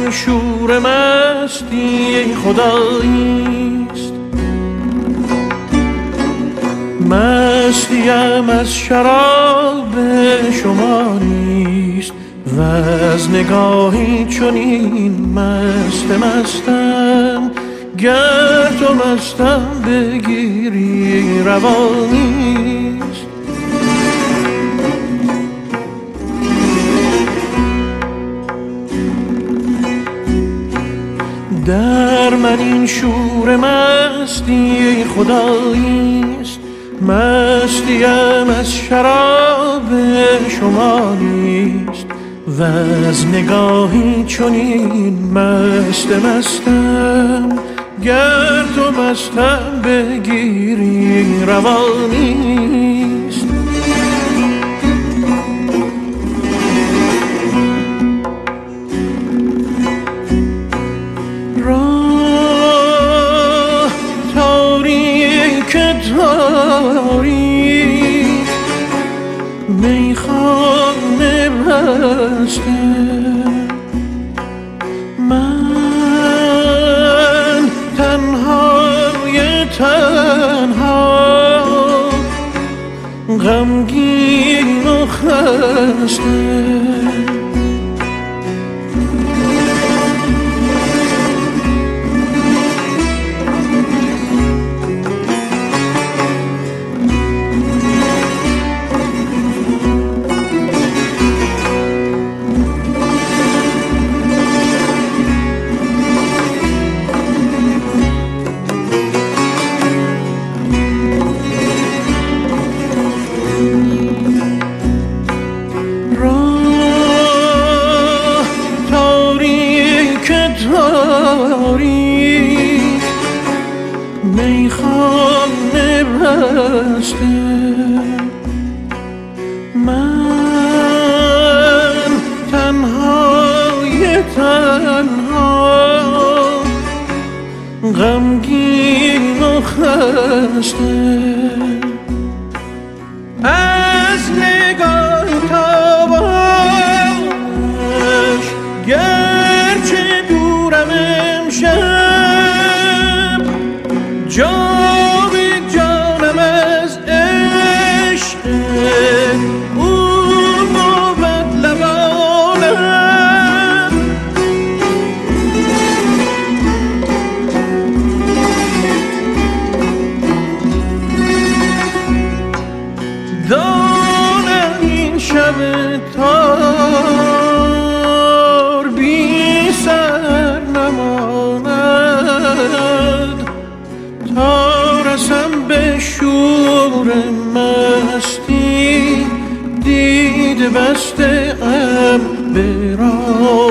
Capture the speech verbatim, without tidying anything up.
شور مستی خداییست. مستیم از شراب شما نیست و از نگاهی چنین مست مستم. گر تو مستم بگیری روانیست. در من این شور مستی خداییست. مستیم از شراب شما نیست و از نگاهی چنین مست مستم. گر تو مستم بگیری روانیست. راه تاریک تاریک میخانه بسته. من تنهای تنها غمگین و خسته. تاریک میخانه بسته. من تنهای تنها غمگین و خسته. از نگاه تابش گرچه دورم امشب، جام جانم از عشق او بود لبانم. دانم این شب تار بی سر نماند تا رسم به شور مستی. دید بسته ام به راه